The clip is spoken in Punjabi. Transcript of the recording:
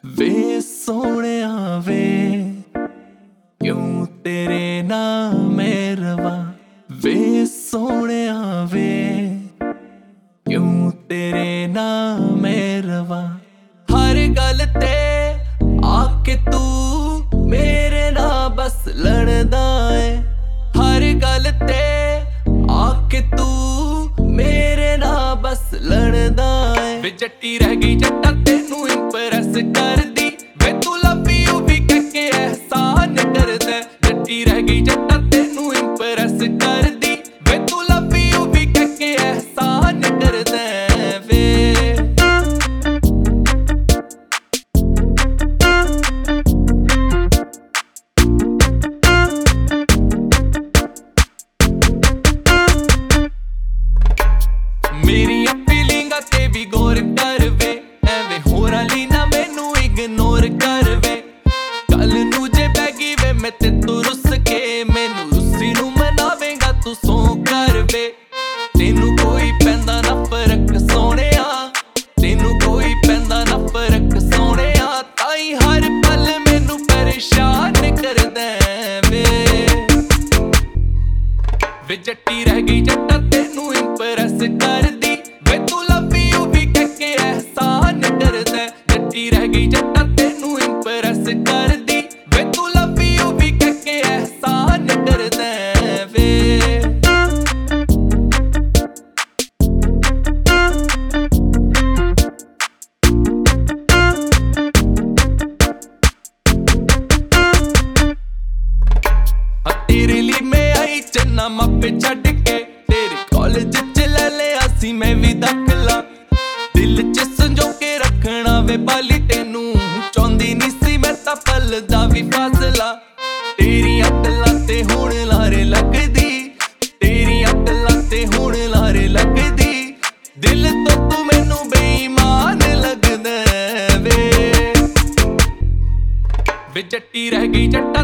ਵੇ ਸੋਹਣਿਆ ਵੇ ਕਿਉਂ ਤੇਰੇ ਨਾਲ ਮੇਰਵਾ ਵੇ ਸੋਹਣਿਆ ਵੇ ਕਿਉਂ ਤੇਰੇ ਨਾਲ ਮੇਰਵਾ ਹਰ ਗੱਲ ਤੇ ਆ ਕੇ ਤੂੰ ਮੇਰੇ ਨਾਲ ਬਸ ਲੜਦਾ ਏ ਹਰ ਗੱਲ ਤੇ ਆ ਕੇ ਤੂੰ ਮੇਰੇ ਨਾਲ ਬਸ ਲੜਦਾ ਏ ਵੇ ਜੱਟੀ ਰਹਿ ਗਈ ਜੱਟਾ ਤੈਨੂੰ ਇੰਪ੍ਰੈਸ ਕਰਦੀ ਵੇ ਤੂੰ ਲਵ ਯੂ ਵੀ ਕਹਿ ਕੇ ਅਹਿਸਾਨ ਕਰਦਾ ਜੱਟੀ ਰਹਿ ਗਈ ਜੱਟਾ ਤੈਨੂੰ ਇੰਪ੍ਰੈਸ ਕਰਦੀ ਵੇ ਤੂੰ ਲਵ ਯੂ ਵੀ ਕਹਿ ਕੇ ਅਹਿਸਾਨ ਕਰਦਾ ਵੇ ਮੇਰੀਆਂ ਫੀਲਿੰਗਾਂ ਤੇ ਵੀ ਗੌਰ ਕਰ ਵੇ ਐਵੇਂ ਹੋਰਾਂ ਲਈ ਨਾ ਮੈਨੂੰ ਇਗਨੋਰ ਕਰ ਵੇ ਕੱਲ ਨੂੰ ਜੇ ਬਹਿ ਗਈ ਵੇ ਮੈਂ ਤੇ ਤੂੰ ਰੁੱਸ ਕੇ ਮੈਨੂੰ ਰੁੱਸੀ ਨੂੰ ਮਨਾਵੇਂਗਾ ਤੂੰ ਸੌਂ ਕਰ ਵੇ ਤੈਨੂੰ ਕੋਈ ਪੈਂਦਾ ਨਾ ਫਰਕ ਸੋਹਣਿਆ ਤੈਨੂੰ ਕੋਈ ਪੈਂਦਾ ਨਾ ਫਰਕ ਸੋਹਣਿਆ ਤਾਈ ਹਰ ਪਲ ਮੈਨੂੰ ਪਰੇਸ਼ਾਨ ਕਰਦਾ ਵੇ ਜੱਟੀ ਰਹਿ ਗਈ ਜੱਟਾ ਤੈਨੂੰ ਇੰਪ੍ਰੈਸ ਕਰਦੀ ਵੇ ਤੂੰ ਲਵ ਯੂ ਵੀ ਕਹਿ ਕੇ ਅਹਿਸਾਨ ਕਰਦਾ ਜੱਟੀ ਰਹਿ ਗਈ ਜੱਟਾ ਤੈਨੂੰ ਇੰਪ੍ਰੈਸ ਕਰਦੀ ਵੇ ਤੂੰ ਲਵ ਯੂ ਵੀ ਕਹਿ ਕੇ ਅਹਿਸਾਨ ਕਰਦਾ ਵੇ ਤੇਰੇ ਲਈ ਮੈਂ ਆਈ ਚੰਨਾ ਮਾਪੇ ਛੱਡ ਕੇ ਤੇਰੇ ਕਾਲਜ ਚ ਲੈ ਲਿਆ ਸੀ ਮੈਂ ਵੀ ਦਾਖਲਾ ਦਿਲ ਚ ਸੰਜੋ ਕੇ ਰੱਖਣਾ ਵੇ ਬਾਲੀ ਤੈਨੂੰ ਚਾਹੁੰਦੀ ਨਹੀਂ ਸੀ ਮੈਂ ਤਾਂ ਪਲ ਦਾ ਵੀ ਫਾਸਲਾ ਤੇਰੀਆਂ ਗੱਲਾਂ ਤੇ ਹੁਣ ਲਾਰੇ ਲੱਗਦੀ ਤੇਰੀਆਂ ਗੱਲਾਂ ਤੇ ਹੁਣ ਲਾਰੇ ਲੱਗਦੀ ਦਿਲ ਤੋਂ ਤੂੰ ਮੈਨੂੰ ਬੇਈਮਾਨ ਲੱਗਦਾ ਵੇ ਜੱਟੀ ਰਹਿ ਗਈ ਜੱਟਾ